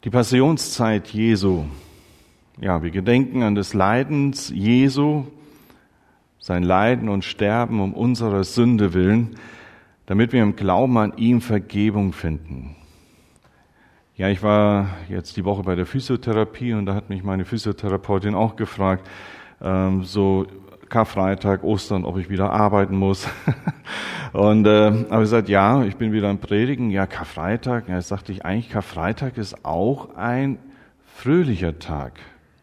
Die Passionszeit Jesu. Ja, wir gedenken an des Leidens Jesu, sein Leiden und Sterben um unserer Sünde willen, damit wir im Glauben an ihm Vergebung finden. Ja, ich war jetzt die Woche bei der Physiotherapie und da hat mich meine Physiotherapeutin auch gefragt, so Karfreitag, Ostern, ob ich wieder arbeiten muss. Und habe gesagt, ja, ich bin wieder am Predigen. Ja, Karfreitag. Ja, sagte ich, eigentlich Karfreitag ist auch ein fröhlicher Tag.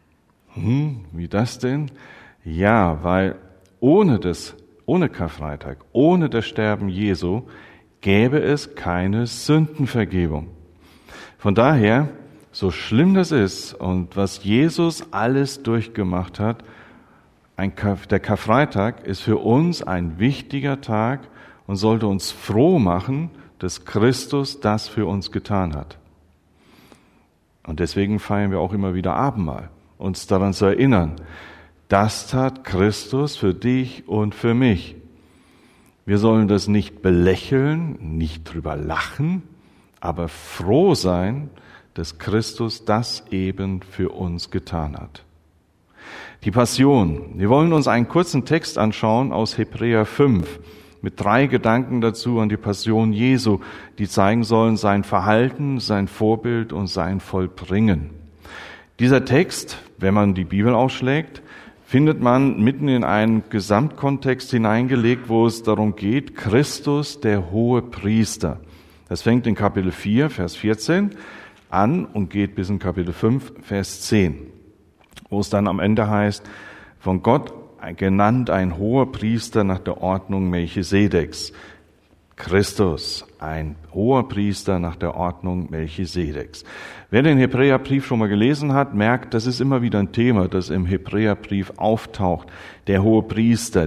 Wie das denn? Ja, weil ohne Karfreitag, ohne das Sterben Jesu, gäbe es keine Sündenvergebung. Von daher, so schlimm das ist und was Jesus alles durchgemacht hat, der Karfreitag ist für uns ein wichtiger Tag und sollte uns froh machen, dass Christus das für uns getan hat. Und deswegen feiern wir auch immer wieder Abendmahl, uns daran zu erinnern, das tat Christus für dich und für mich. Wir sollen das nicht belächeln, nicht drüber lachen, aber froh sein, dass Christus das eben für uns getan hat. Die Passion. Wir wollen uns einen kurzen Text anschauen aus Hebräer 5 mit 3 Gedanken dazu an die Passion Jesu, die zeigen sollen sein Verhalten, sein Vorbild und sein Vollbringen. Dieser Text, wenn man die Bibel aufschlägt, findet man mitten in einen Gesamtkontext hineingelegt, wo es darum geht, Christus, der hohe Priester. Das fängt in Kapitel 4, Vers 14 an und geht bis in Kapitel 5, Vers 10. Wo es dann am Ende heißt, von Gott genannt ein hoher Priester nach der Ordnung Melchisedeks. Christus, ein hoher Priester nach der Ordnung Melchisedeks. Wer den Hebräerbrief schon mal gelesen hat, merkt, das ist immer wieder ein Thema, das im Hebräerbrief auftaucht. Der hohe Priester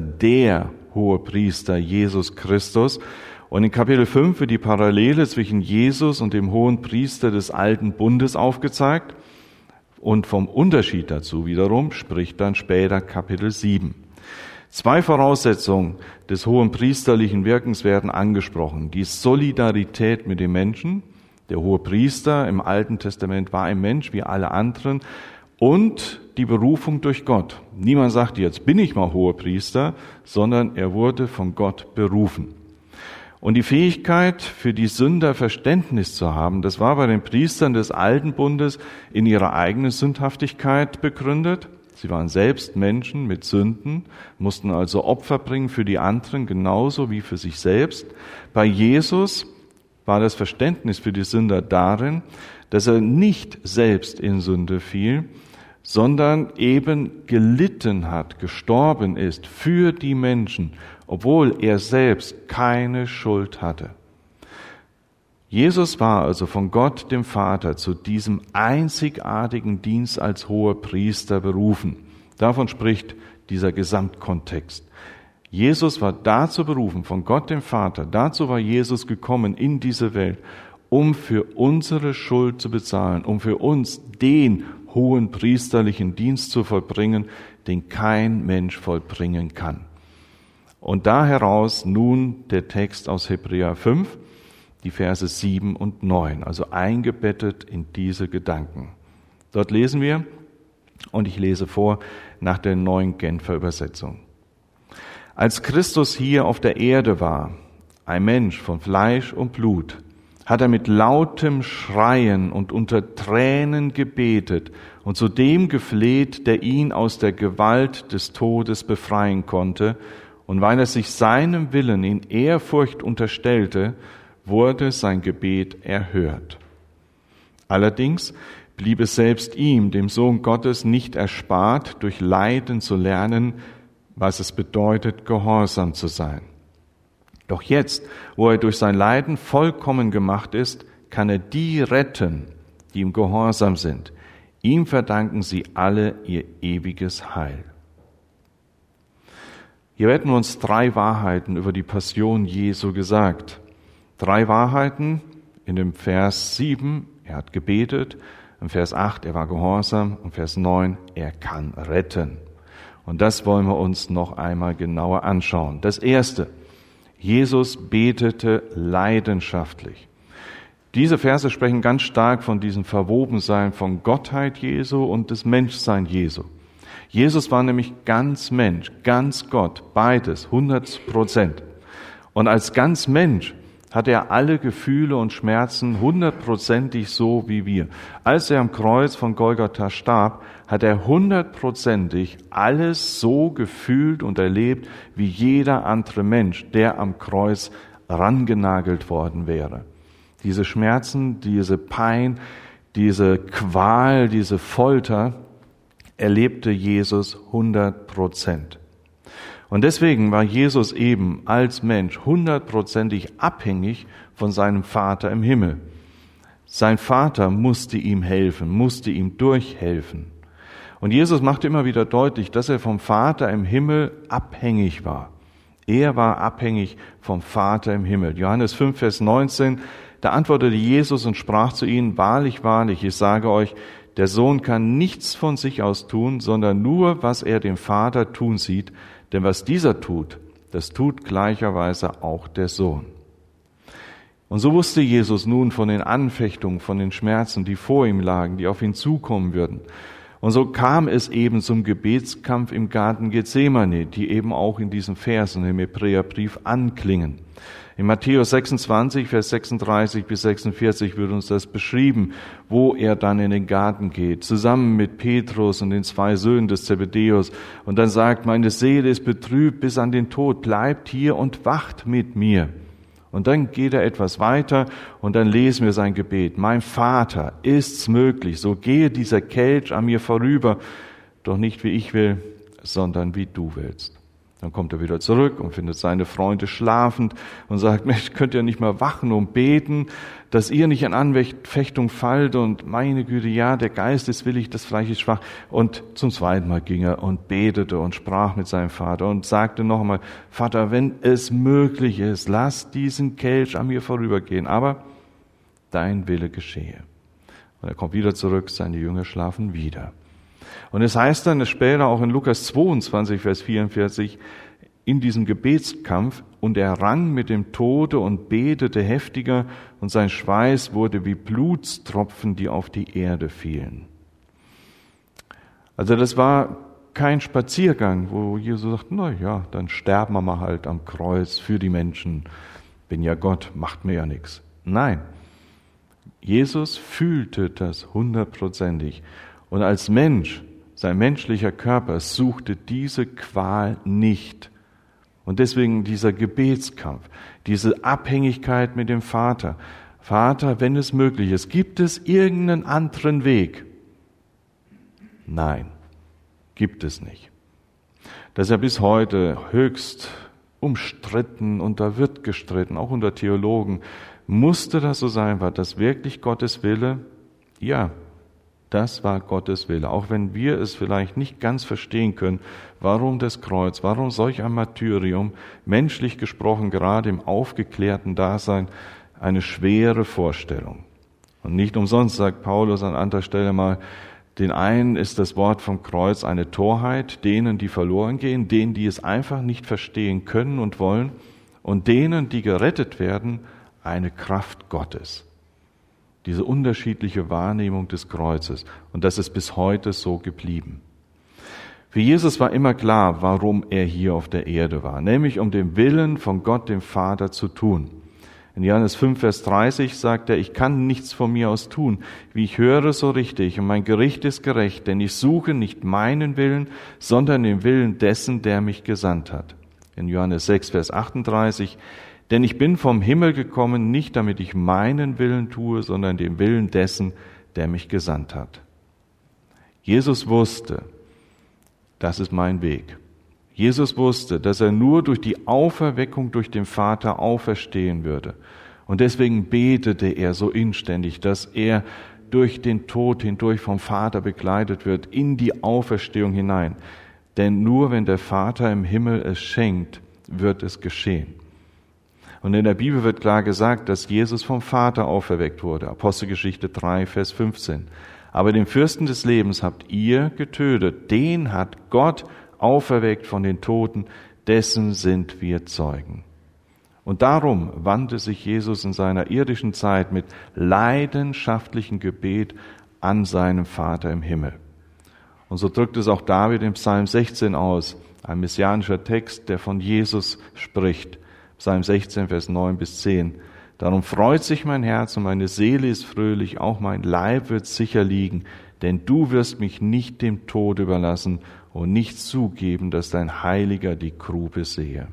Jesus Christus. Und in Kapitel 5 wird die Parallele zwischen Jesus und dem hohen Priester des alten Bundes aufgezeigt. Und vom Unterschied dazu wiederum spricht dann später Kapitel 7. 2 Voraussetzungen des hohen priesterlichen Wirkens werden angesprochen. Die Solidarität mit dem Menschen. Der hohe Priester im Alten Testament war ein Mensch wie alle anderen. Und die Berufung durch Gott. Niemand sagt, jetzt bin ich mal hoher Priester, sondern er wurde von Gott berufen. Und die Fähigkeit, für die Sünder Verständnis zu haben, das war bei den Priestern des Alten Bundes in ihrer eigenen Sündhaftigkeit begründet. Sie waren selbst Menschen mit Sünden, mussten also Opfer bringen für die anderen, genauso wie für sich selbst. Bei Jesus war das Verständnis für die Sünder darin, dass er nicht selbst in Sünde fiel, sondern eben gelitten hat, gestorben ist für die Menschen, obwohl er selbst keine Schuld hatte. Jesus war also von Gott, dem Vater, zu diesem einzigartigen Dienst als hoher Priester berufen. Davon spricht dieser Gesamtkontext. Jesus war dazu berufen, von Gott, dem Vater, dazu war Jesus gekommen in diese Welt, um für unsere Schuld zu bezahlen, um für uns den hohen priesterlichen Dienst zu vollbringen, den kein Mensch vollbringen kann. Und da heraus nun der Text aus Hebräer 5, die Verse 7 und 9, also eingebettet in diese Gedanken. Dort lesen wir, und ich lese vor, nach der neuen Genfer Übersetzung. Als Christus hier auf der Erde war, ein Mensch von Fleisch und Blut, hat er mit lautem Schreien und unter Tränen gebetet und zu dem gefleht, der ihn aus der Gewalt des Todes befreien konnte. Und weil er sich seinem Willen in Ehrfurcht unterstellte, wurde sein Gebet erhört. Allerdings blieb es selbst ihm, dem Sohn Gottes, nicht erspart, durch Leiden zu lernen, was es bedeutet, gehorsam zu sein. Doch jetzt, wo er durch sein Leiden vollkommen gemacht ist, kann er die retten, die ihm gehorsam sind. Ihm verdanken sie alle ihr ewiges Heil. Hier werden uns 3 Wahrheiten über die Passion Jesu gesagt. 3 Wahrheiten in dem Vers 7, er hat gebetet, im Vers 8, er war gehorsam, und Vers 9, er kann retten. Und das wollen wir uns noch einmal genauer anschauen. Das Erste, Jesus betete leidenschaftlich. Diese Verse sprechen ganz stark von diesem Verwobensein von Gottheit Jesu und des Menschsein Jesu. Jesus war nämlich ganz Mensch, ganz Gott, beides, 100%. Und als ganz Mensch hat er alle Gefühle und Schmerzen 100%ig so wie wir. Als er am Kreuz von Golgatha starb, hat er 100%ig alles so gefühlt und erlebt, wie jeder andere Mensch, der am Kreuz rangenagelt worden wäre. Diese Schmerzen, diese Pein, diese Qual, diese Folter erlebte Jesus 100%. Und deswegen war Jesus eben als Mensch 100%ig abhängig von seinem Vater im Himmel. Sein Vater musste ihm helfen, musste ihm durchhelfen. Und Jesus machte immer wieder deutlich, dass er vom Vater im Himmel abhängig war. Er war abhängig vom Vater im Himmel. Johannes 5, Vers 19, da antwortete Jesus und sprach zu ihnen, wahrlich, wahrlich, ich sage euch, der Sohn kann nichts von sich aus tun, sondern nur, was er dem Vater tun sieht. Denn was dieser tut, das tut gleicherweise auch der Sohn. Und so wusste Jesus nun von den Anfechtungen, von den Schmerzen, die vor ihm lagen, die auf ihn zukommen würden. Und so kam es eben zum Gebetskampf im Garten Gethsemane, die eben auch in diesen Versen im Hebräerbrief anklingen. In Matthäus 26, Vers 36 bis 46 wird uns das beschrieben, wo er dann in den Garten geht, zusammen mit Petrus und den 2 Söhnen des Zebedäus. Und dann sagt, meine Seele ist betrübt bis an den Tod, bleibt hier und wacht mit mir. Und dann geht er etwas weiter und dann lesen wir sein Gebet. Mein Vater, ist's möglich, so gehe dieser Kelch an mir vorüber, doch nicht wie ich will, sondern wie du willst. Dann kommt er wieder zurück und findet seine Freunde schlafend und sagt, Mensch, könnt ihr nicht mal wachen und beten, dass ihr nicht in Anfechtung fallt und meine Güte, ja, der Geist ist willig, das Fleisch ist schwach. Und zum zweiten Mal ging er und betete und sprach mit seinem Vater und sagte noch einmal, Vater, wenn es möglich ist, lass diesen Kelch an mir vorübergehen, aber dein Wille geschehe. Und er kommt wieder zurück, seine Jünger schlafen wieder. Und es heißt dann später auch in Lukas 22, Vers 44, in diesem Gebetskampf, und er rang mit dem Tode und betete heftiger, und sein Schweiß wurde wie Blutstropfen, die auf die Erde fielen. Also das war kein Spaziergang, wo Jesus sagt, na ja, dann sterben wir mal halt am Kreuz für die Menschen. Bin ja Gott, macht mir ja nichts. Nein, Jesus fühlte das 100%ig. Und als Mensch, sein menschlicher Körper suchte diese Qual nicht. Und deswegen dieser Gebetskampf, diese Abhängigkeit mit dem Vater. Vater, wenn es möglich ist, gibt es irgendeinen anderen Weg? Nein, gibt es nicht. Das ist ja bis heute höchst umstritten und da wird gestritten, auch unter Theologen. Musste das so sein? War das wirklich Gottes Wille? Ja. Das war Gottes Wille, auch wenn wir es vielleicht nicht ganz verstehen können, warum das Kreuz, warum solch ein Martyrium, menschlich gesprochen gerade im aufgeklärten Dasein, eine schwere Vorstellung. Und nicht umsonst sagt Paulus an anderer Stelle mal, den einen ist das Wort vom Kreuz eine Torheit, denen, die verloren gehen, denen, die es einfach nicht verstehen können und wollen, und denen, die gerettet werden, eine Kraft Gottes. Diese unterschiedliche Wahrnehmung des Kreuzes. Und das ist bis heute so geblieben. Für Jesus war immer klar, warum er hier auf der Erde war, nämlich um den Willen von Gott, dem Vater, zu tun. In Johannes 5, Vers 30 sagt er, ich kann nichts von mir aus tun. Wie ich höre, so richte ich, und mein Gericht ist gerecht, denn ich suche nicht meinen Willen, sondern den Willen dessen, der mich gesandt hat. In Johannes 6, Vers 38, denn ich bin vom Himmel gekommen, nicht damit ich meinen Willen tue, sondern den Willen dessen, der mich gesandt hat. Jesus wusste, das ist mein Weg. Jesus wusste, dass er nur durch die Auferweckung durch den Vater auferstehen würde. Und deswegen betete er so inständig, dass er durch den Tod hindurch vom Vater begleitet wird, in die Auferstehung hinein. Denn nur wenn der Vater im Himmel es schenkt, wird es geschehen. Und in der Bibel wird klar gesagt, dass Jesus vom Vater auferweckt wurde. Apostelgeschichte 3, Vers 15. Aber den Fürsten des Lebens habt ihr getötet. Den hat Gott auferweckt von den Toten. Dessen sind wir Zeugen. Und darum wandte sich Jesus in seiner irdischen Zeit mit leidenschaftlichem Gebet an seinen Vater im Himmel. Und so drückt es auch David im Psalm 16 aus, ein messianischer Text, der von Jesus spricht. Psalm 16, Vers 9 bis 10. Darum freut sich mein Herz und meine Seele ist fröhlich, auch mein Leib wird sicher liegen, denn du wirst mich nicht dem Tod überlassen und nicht zugeben, dass dein Heiliger die Grube sehe.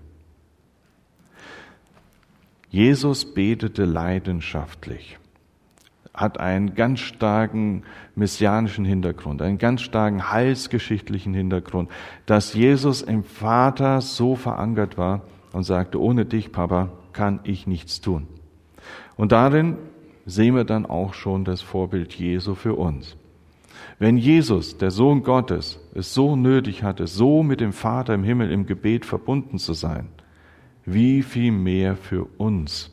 Jesus betete leidenschaftlich, hat einen ganz starken messianischen Hintergrund, einen ganz starken heilsgeschichtlichen Hintergrund, dass Jesus im Vater so verankert war und sagte, ohne dich, Papa, kann ich nichts tun. Und darin sehen wir dann auch schon das Vorbild Jesu für uns. Wenn Jesus, der Sohn Gottes, es so nötig hatte, so mit dem Vater im Himmel im Gebet verbunden zu sein, wie viel mehr für uns.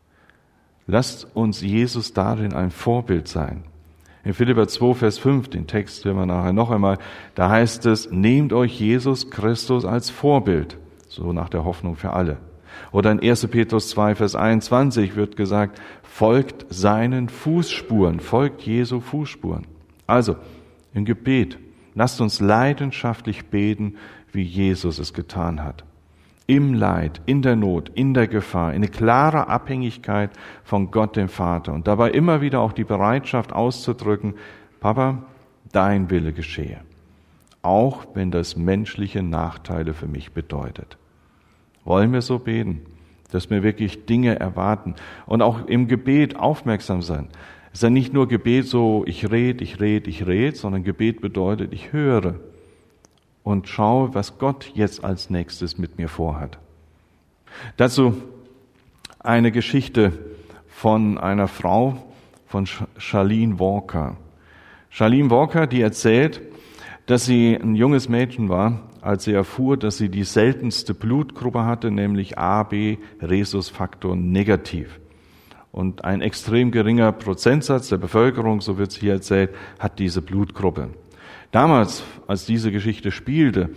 Lasst uns Jesus darin ein Vorbild sein. In Philipper 2, Vers 5, den Text hören wir nachher noch einmal, da heißt es, nehmt euch Jesus Christus als Vorbild, so nach der Hoffnung für alle. Oder in 1. Petrus 2, Vers 21 wird gesagt, folgt seinen Fußspuren, folgt Jesu Fußspuren. Also, im Gebet, lasst uns leidenschaftlich beten, wie Jesus es getan hat. Im Leid, in der Not, in der Gefahr, in eine klare Abhängigkeit von Gott, dem Vater. Und dabei immer wieder auch die Bereitschaft auszudrücken, Papa, dein Wille geschehe. Auch wenn das menschliche Nachteile für mich bedeutet. Wollen wir so beten, dass wir wirklich Dinge erwarten und auch im Gebet aufmerksam sein. Es ist ja nicht nur Gebet so, ich red, sondern Gebet bedeutet, ich höre und schaue, was Gott jetzt als nächstes mit mir vorhat. Dazu eine Geschichte von einer Frau, von Charlene Walker. Charlene Walker, die erzählt, dass sie ein junges Mädchen war, als sie erfuhr, dass sie die seltenste Blutgruppe hatte, nämlich AB Rhesusfaktor negativ. Und ein extrem geringer Prozentsatz der Bevölkerung, so wird es hier erzählt, hat diese Blutgruppe. Damals, als diese Geschichte spielte,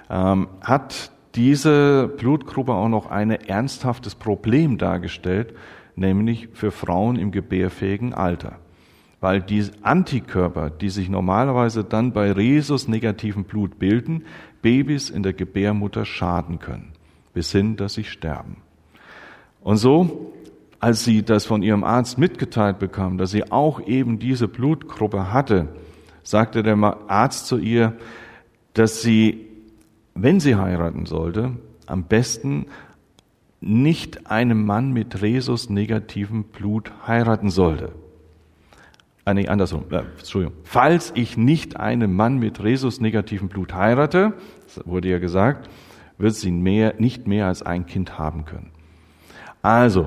hat diese Blutgruppe auch noch ein ernsthaftes Problem dargestellt, nämlich für Frauen im gebärfähigen Alter. Weil die Antikörper, die sich normalerweise dann bei Rhesus-negativem Blut bilden, Babys in der Gebärmutter schaden können, bis hin, dass sie sterben. Und so, als sie das von ihrem Arzt mitgeteilt bekam, dass sie auch eben diese Blutgruppe hatte, sagte der Arzt zu ihr, dass sie, wenn sie heiraten sollte, am besten nicht einen Mann mit Rhesus-negativem Blut heiraten sollte. Entschuldigung. Falls ich nicht einen Mann mit Rhesus-negativem Blut heirate, das wurde ja gesagt, wird sie nicht mehr als ein Kind haben können. Also,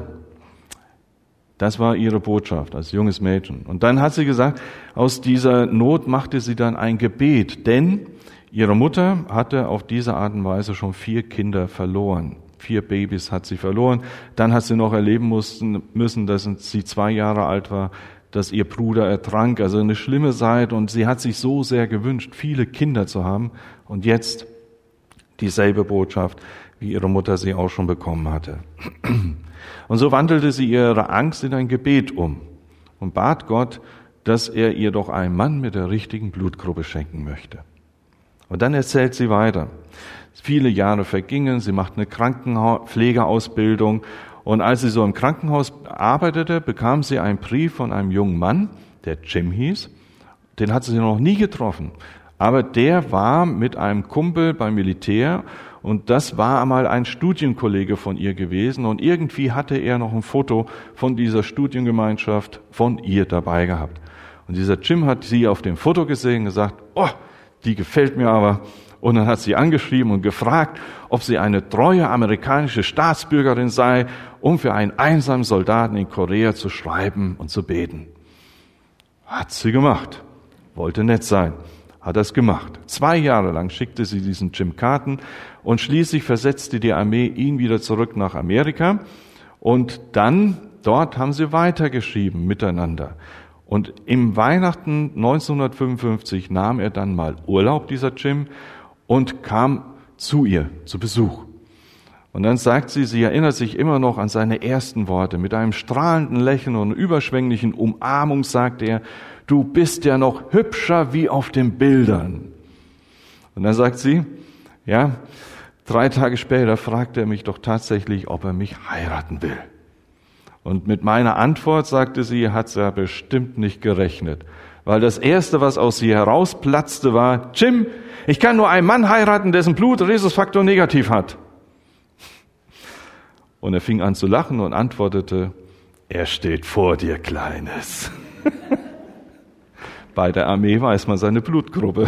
das war ihre Botschaft als junges Mädchen. Und dann hat sie gesagt, aus dieser Not machte sie dann ein Gebet, denn ihre Mutter hatte auf diese Art und Weise schon 4 Kinder verloren. 4 Babys hat sie verloren. Dann hat sie noch erleben müssen, dass sie 2 Jahre alt war, dass ihr Bruder ertrank, also eine schlimme Zeit. Und sie hat sich so sehr gewünscht, viele Kinder zu haben. Und jetzt dieselbe Botschaft, wie ihre Mutter sie auch schon bekommen hatte. Und so wandelte sie ihre Angst in ein Gebet um und bat Gott, dass er ihr doch einen Mann mit der richtigen Blutgruppe schenken möchte. Und dann erzählt sie weiter. Viele Jahre vergingen, sie macht eine Krankenpflegeausbildung. Und als sie so im Krankenhaus arbeitete, bekam sie einen Brief von einem jungen Mann, der Jim hieß. Den hat sie noch nie getroffen. Aber der war mit einem Kumpel beim Militär und das war einmal ein Studienkollege von ihr gewesen. Und irgendwie hatte er noch ein Foto von dieser Studiengemeinschaft von ihr dabei gehabt. Und dieser Jim hat sie auf dem Foto gesehen und gesagt, oh, die gefällt mir aber. Und dann hat sie angeschrieben und gefragt, ob sie eine treue amerikanische Staatsbürgerin sei, um für einen einsamen Soldaten in Korea zu schreiben und zu beten. Hat sie gemacht. Wollte nett sein. Hat das gemacht. 2 Jahre lang schickte sie diesen Jim Karten und schließlich versetzte die Armee ihn wieder zurück nach Amerika. Und dann, dort haben sie weitergeschrieben miteinander. Und im Weihnachten 1955 nahm er dann mal Urlaub, dieser Jim, und kam zu ihr zu Besuch. Und dann sagt sie erinnert sich immer noch an seine ersten Worte. Mit einem strahlenden Lächeln und überschwänglichen Umarmung sagt er, du bist ja noch hübscher wie auf den Bildern. Und dann sagt sie, ja, 3 Tage später fragt er mich doch tatsächlich, ob er mich heiraten will. Und mit meiner Antwort, sagte sie, hat sie ja bestimmt nicht gerechnet. Weil das Erste, was aus ihr herausplatzte, war, Jim, ich kann nur einen Mann heiraten, dessen Blut Rhesusfaktor negativ hat. Und er fing an zu lachen und antwortete, er steht vor dir, Kleines. Bei der Armee weiß man seine Blutgruppe.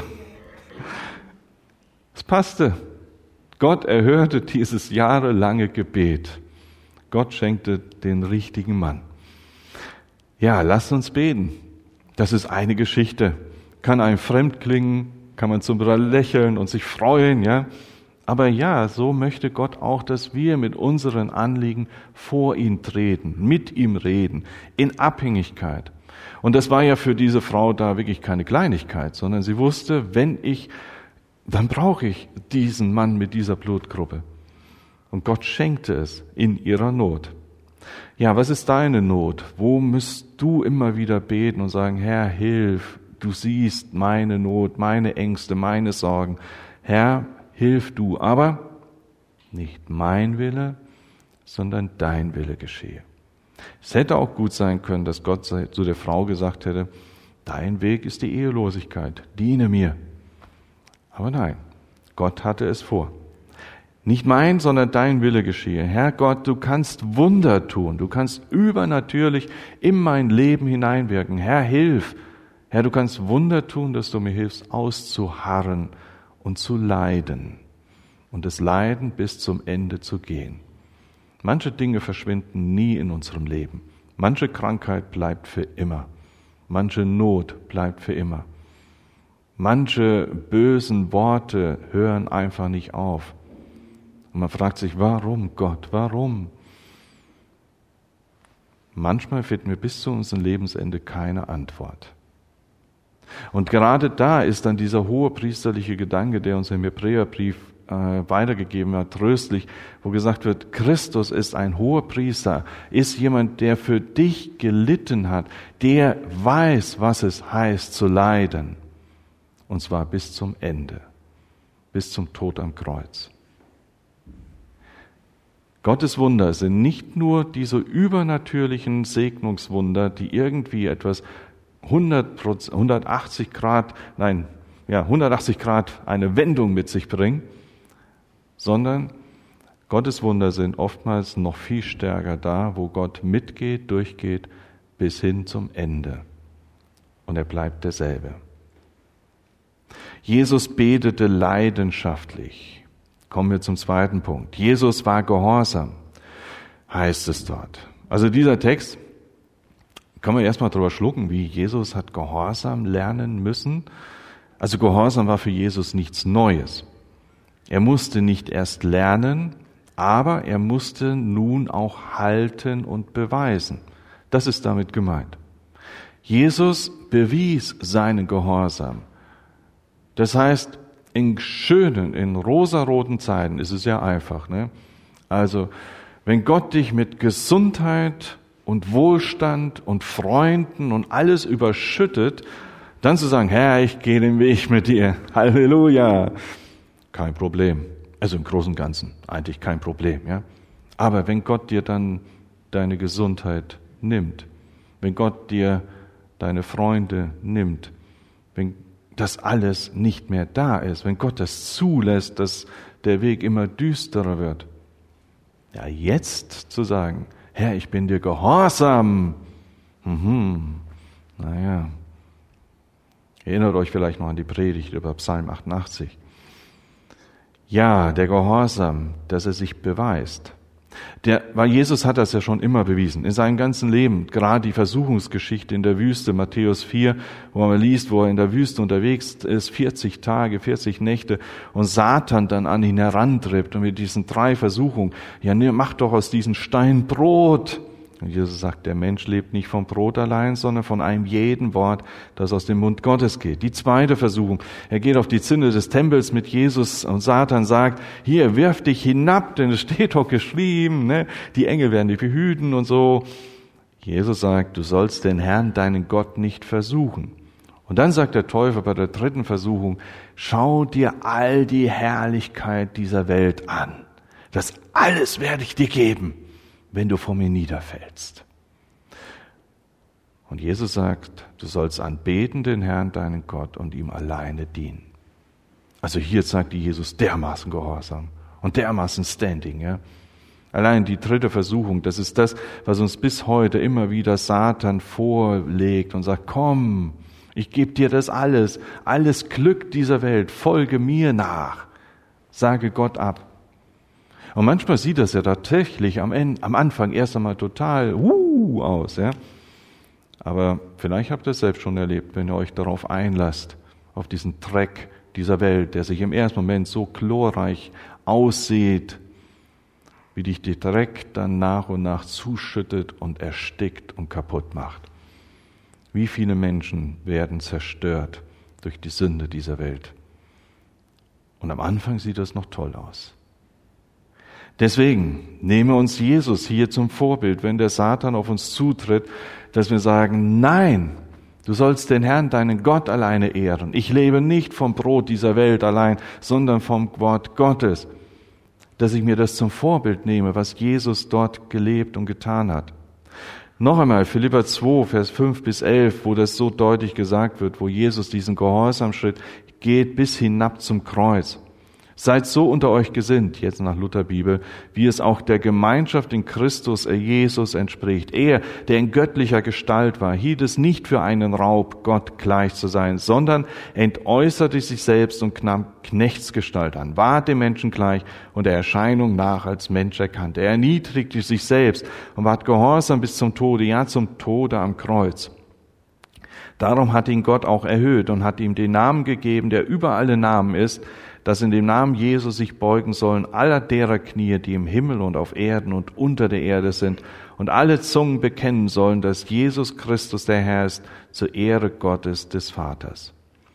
Es passte. Gott erhörte dieses jahrelange Gebet. Gott schenkte den richtigen Mann. Ja, lasst uns beten. Das ist eine Geschichte. Kann einem fremd klingen, kann man zum Lächeln und sich freuen, ja. Aber ja, so möchte Gott auch, dass wir mit unseren Anliegen vor ihn treten, mit ihm reden, in Abhängigkeit. Und das war ja für diese Frau da wirklich keine Kleinigkeit, sondern sie wusste, dann brauche ich diesen Mann mit dieser Blutgruppe. Und Gott schenkte es in ihrer Not. Ja, was ist deine Not? Wo müsst du immer wieder beten und sagen, Herr, hilf, du siehst meine Not, meine Ängste, meine Sorgen. Herr, hilf du, aber nicht mein Wille, sondern dein Wille geschehe. Es hätte auch gut sein können, dass Gott zu der Frau gesagt hätte, dein Weg ist die Ehelosigkeit, diene mir. Aber nein, Gott hatte es vor. Nicht mein, sondern dein Wille geschehe. Herr Gott, du kannst Wunder tun, du kannst übernatürlich in mein Leben hineinwirken. Herr, hilf. Herr, du kannst Wunder tun, dass du mir hilfst, auszuharren und zu leiden und das Leiden bis zum Ende zu gehen. Manche Dinge verschwinden nie in unserem Leben. Manche Krankheit bleibt für immer. Manche Not bleibt für immer. Manche bösen Worte hören einfach nicht auf. Und man fragt sich, warum Gott, warum? Manchmal finden wir bis zu unserem Lebensende keine Antwort. Und gerade da ist dann dieser hohepriesterliche Gedanke, der uns im Hebräerbrief weitergegeben hat, tröstlich, wo gesagt wird, Christus ist ein Hohepriester, ist jemand, der für dich gelitten hat, der weiß, was es heißt zu leiden. Und zwar bis zum Ende, bis zum Tod am Kreuz. Gottes Wunder sind nicht nur diese übernatürlichen Segnungswunder, die irgendwie etwas 180 Grad eine Wendung mit sich bringen, sondern Gottes Wunder sind oftmals noch viel stärker da, wo Gott mitgeht, durchgeht, bis hin zum Ende. Und er bleibt derselbe. Jesus betete leidenschaftlich. Kommen wir zum zweiten Punkt. Jesus war gehorsam, heißt es dort. Also dieser Text, kann man erstmal drüber schlucken, wie Jesus hat Gehorsam lernen müssen. Also Gehorsam war für Jesus nichts Neues. Er musste nicht erst lernen, aber er musste nun auch halten und beweisen. Das ist damit gemeint. Jesus bewies seinen Gehorsam. Das heißt, in schönen, in rosaroten Zeiten ist es ja einfach, ne? Also, wenn Gott dich mit Gesundheit und Wohlstand und Freunden und alles überschüttet, dann zu sagen, Herr, ich gehe den Weg mit dir. Halleluja. Kein Problem. Also im Großen und Ganzen eigentlich kein Problem, ja. Aber wenn Gott dir dann deine Gesundheit nimmt, wenn Gott dir deine Freunde nimmt, wenn das alles nicht mehr da ist, wenn Gott das zulässt, dass der Weg immer düsterer wird, ja, jetzt zu sagen, Herr, ich bin dir gehorsam. Naja, erinnert euch vielleicht noch an die Predigt über Psalm 88. Ja, der Gehorsam, dass er sich beweist. Weil Jesus hat das ja schon immer bewiesen, in seinem ganzen Leben. Gerade die Versuchungsgeschichte in der Wüste, Matthäus 4, wo man liest, wo er in der Wüste unterwegs ist, 40 Tage, 40 Nächte und Satan dann an ihn herantritt und mit diesen 3 Versuchungen, ja, mach doch aus diesen Steinen Brot. Und Jesus sagt, der Mensch lebt nicht vom Brot allein, sondern von einem jeden Wort, das aus dem Mund Gottes geht. Die zweite Versuchung. Er geht auf die Zinne des Tempels mit Jesus und Satan sagt, hier, wirf dich hinab, denn es steht doch geschrieben, ne? Die Engel werden dich behüten und so. Jesus sagt, du sollst den Herrn, deinen Gott, nicht versuchen. Und dann sagt der Teufel bei der dritten Versuchung, schau dir all die Herrlichkeit dieser Welt an. Das alles werde ich dir geben, wenn du vor mir niederfällst. Und Jesus sagt, du sollst anbeten den Herrn, deinen Gott, und ihm alleine dienen. Also hier sagt Jesus dermaßen Gehorsam und dermaßen Standing. Ja? Allein die dritte Versuchung, das ist das, was uns bis heute immer wieder Satan vorlegt und sagt, komm, ich gebe dir das alles Glück dieser Welt, folge mir nach, sage Gott ab. Und manchmal sieht das ja tatsächlich am Anfang erst einmal total aus. Ja? Aber vielleicht habt ihr es selbst schon erlebt, wenn ihr euch darauf einlasst, auf diesen Dreck dieser Welt, der sich im ersten Moment so glorreich aussieht, wie dich der Dreck dann nach und nach zuschüttet und erstickt und kaputt macht. Wie viele Menschen werden zerstört durch die Sünde dieser Welt. Und am Anfang sieht das noch toll aus. Deswegen nehme uns Jesus hier zum Vorbild, wenn der Satan auf uns zutritt, dass wir sagen, nein, du sollst den Herrn, deinen Gott, alleine ehren. Ich lebe nicht vom Brot dieser Welt allein, sondern vom Wort Gottes. Dass ich mir das zum Vorbild nehme, was Jesus dort gelebt und getan hat. Noch einmal, Philipper 2, Vers 5 bis 11, wo das so deutlich gesagt wird, wo Jesus diesen Gehorsamschritt geht bis hinab zum Kreuz. Seid so unter euch gesinnt, jetzt nach Lutherbibel, wie es auch der Gemeinschaft in Christus Jesus entspricht. Er, der in göttlicher Gestalt war, hielt es nicht für einen Raub, Gott gleich zu sein, sondern entäußerte sich selbst und nahm Knechtsgestalt an, ward dem Menschen gleich und der Erscheinung nach als Mensch erkannt. Er erniedrigte sich selbst und ward gehorsam bis zum Tode, ja zum Tode am Kreuz. Darum hat ihn Gott auch erhöht und hat ihm den Namen gegeben, der über alle Namen ist, dass in dem Namen Jesus sich beugen sollen aller derer Knie, die im Himmel und auf Erden und unter der Erde sind, und alle Zungen bekennen sollen, dass Jesus Christus der Herr ist, zur Ehre Gottes des Vaters.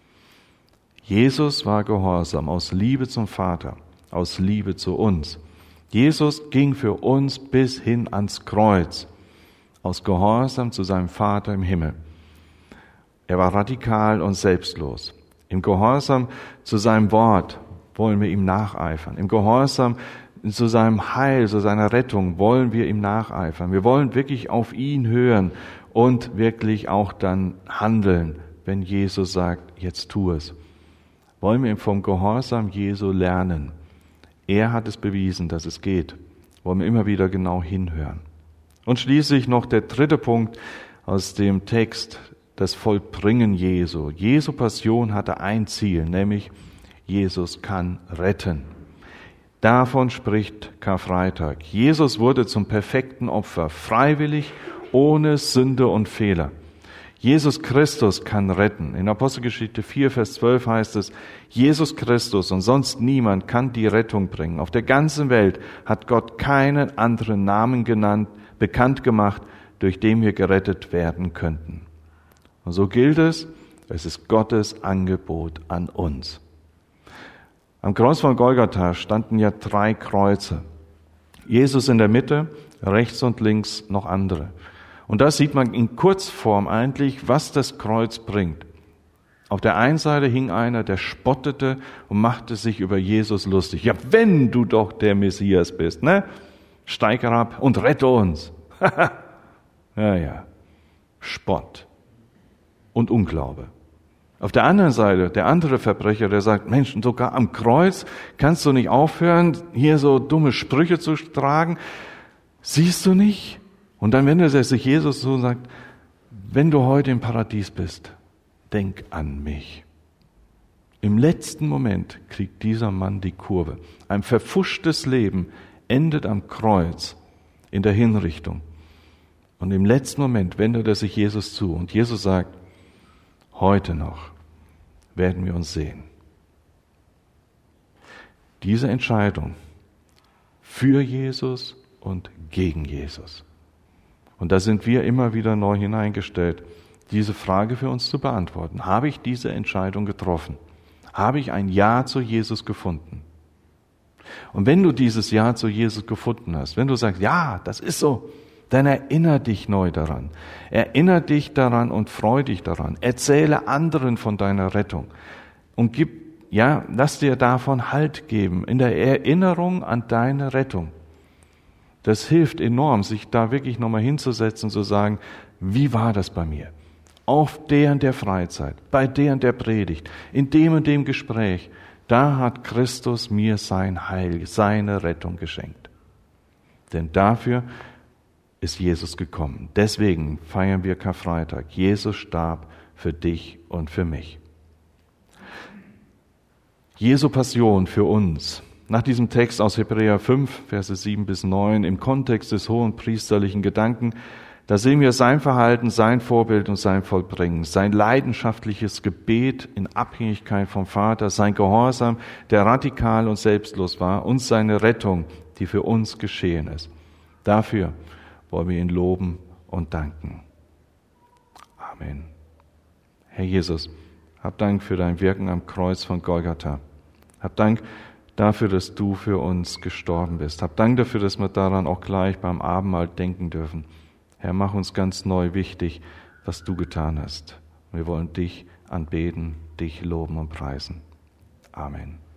Jesus war gehorsam aus Liebe zum Vater, aus Liebe zu uns. Jesus ging für uns bis hin ans Kreuz, aus Gehorsam zu seinem Vater im Himmel. Er war radikal und selbstlos. Im Gehorsam zu seinem Wort wollen wir ihm nacheifern. Im Gehorsam zu seinem Heil, zu seiner Rettung wollen wir ihm nacheifern. Wir wollen wirklich auf ihn hören und wirklich auch dann handeln, wenn Jesus sagt, jetzt tu es. Wollen wir vom Gehorsam Jesu lernen. Er hat es bewiesen, dass es geht. Wollen wir immer wieder genau hinhören. Und schließlich noch der dritte Punkt aus dem Text, das Vollbringen Jesu. Jesu Passion hatte ein Ziel, nämlich Jesus kann retten. Davon spricht Karfreitag. Jesus wurde zum perfekten Opfer, freiwillig, ohne Sünde und Fehler. Jesus Christus kann retten. In Apostelgeschichte 4, Vers 12 heißt es, Jesus Christus und sonst niemand kann die Rettung bringen. Auf der ganzen Welt hat Gott keinen anderen Namen bekannt gemacht, durch den wir gerettet werden könnten. Und so gilt es ist Gottes Angebot an uns. Am Kreuz von Golgatha standen ja 3 Kreuze. Jesus in der Mitte, rechts und links noch andere. Und da sieht man in Kurzform eigentlich, was das Kreuz bringt. Auf der einen Seite hing einer, der spottete und machte sich über Jesus lustig. Ja, wenn du doch der Messias bist, ne? Steig herab und rette uns. Ja. Spott und Unglaube. Auf der anderen Seite, der andere Verbrecher, der sagt, Mensch, sogar am Kreuz kannst du nicht aufhören, hier so dumme Sprüche zu tragen. Siehst du nicht? Und dann wendet er sich Jesus so und sagt, wenn du heute im Paradies bist, denk an mich. Im letzten Moment kriegt dieser Mann die Kurve. Ein verfuschtes Leben endet am Kreuz in der Hinrichtung. Und im letzten Moment wendet er sich Jesus zu und Jesus sagt, heute noch werden wir uns sehen. Diese Entscheidung für Jesus und gegen Jesus. Und da sind wir immer wieder neu hineingestellt, diese Frage für uns zu beantworten. Habe ich diese Entscheidung getroffen? Habe ich ein Ja zu Jesus gefunden? Und wenn du dieses Ja zu Jesus gefunden hast, wenn du sagst, ja, das ist so, dann erinnere dich neu daran. Erinnere dich daran und freu dich daran. Erzähle anderen von deiner Rettung. Und lass dir davon Halt geben, in der Erinnerung an deine Rettung. Das hilft enorm, sich da wirklich nochmal hinzusetzen und zu sagen, wie war das bei mir? Auf der und der Freizeit, bei der und der Predigt, in dem und dem Gespräch, da hat Christus mir sein Heil, seine Rettung geschenkt. Denn dafür ist Jesus gekommen. Deswegen feiern wir Karfreitag. Jesus starb für dich und für mich. Jesu Passion für uns. Nach diesem Text aus Hebräer 5, Verse 7 bis 9, im Kontext des hohen priesterlichen Gedanken, da sehen wir sein Verhalten, sein Vorbild und sein Vollbringen, sein leidenschaftliches Gebet in Abhängigkeit vom Vater, sein Gehorsam, der radikal und selbstlos war, und seine Rettung, die für uns geschehen ist. Dafür wollen wir ihn loben und danken. Amen. Herr Jesus, hab Dank für dein Wirken am Kreuz von Golgatha. Hab Dank dafür, dass du für uns gestorben bist. Hab Dank dafür, dass wir daran auch gleich beim Abendmahl denken dürfen. Herr, mach uns ganz neu wichtig, was du getan hast. Wir wollen dich anbeten, dich loben und preisen. Amen.